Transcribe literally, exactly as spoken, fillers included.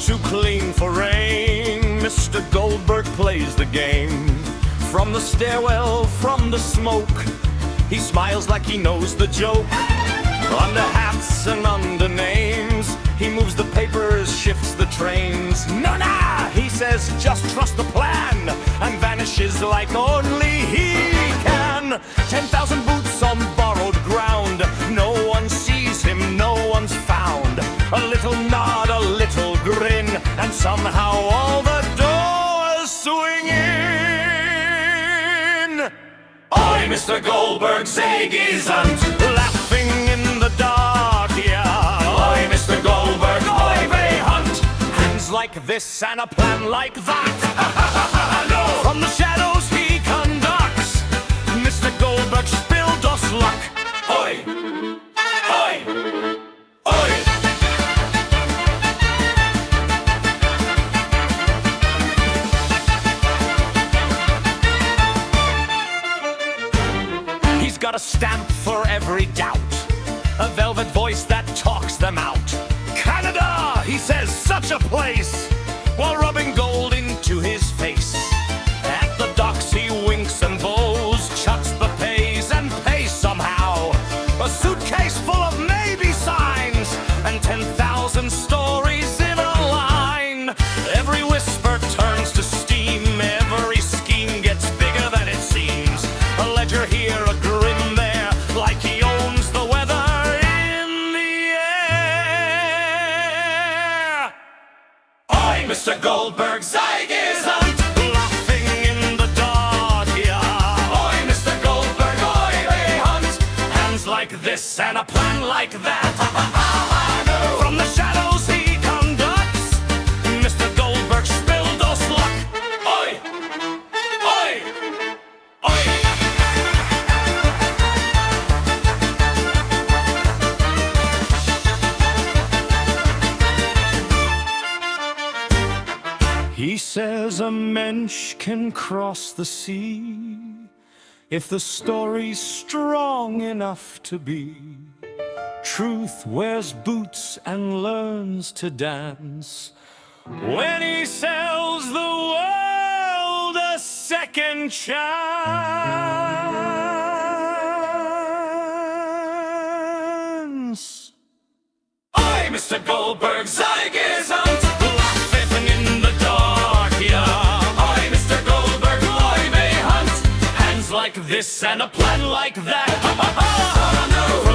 too clean for rain. Mister Goldberg plays the game. From the stairwell, from the smoke, he smiles like he knows the joke. Under hats and under names, he moves the papers, shifts the trains. No, nah, he says, just trust the plan, and vanishes like only he can. Ten thousand boots on borrowed ground, no one sees him, no one's found. A little nod, a little grin, and somehow all the doors swing in. Oi, Mister Goldberg, Ziggy's hunt, laughing in the dark, yeah. Oi, Mister Goldberg, oi, they hunt. Hands like this and a plan like that. No. From the shadows he conducts Mister Goldberg spilled us luck. Oi, oi, oi. He's got a stamp for every doubt, a velvet voice that talks them out. Canada, he says, such a place, while rubbing gold into his face. At the docks he winks and bows, chucks the pays and pays somehow. A suitcase full of maybe signs, and ten thousand stories in a line. Every whisper turns to steam, every scheme gets bigger than it seems. A ledger here, a grin there, like he owns the weather in the air. Oi, Mister Goldberg, Ziggy's hunt, laughing in the dark, yeah. Oi, Mister Goldberg, oi, they hunt. Hands like this and a plan like that. From the shadows he conducts Mister Goldberg spilled us luck. Oi, oi, oi. He says a mensch can cross the sea if the story's strong enough to be. Truth wears boots and learns to dance when he sells the world a second chance. Oi, Mister Goldberg, Ziggy's hunt, laughing in the dark, yeah. Oi, Mister Goldberg, oi, they hunt. Hands like this and a plan like that. No.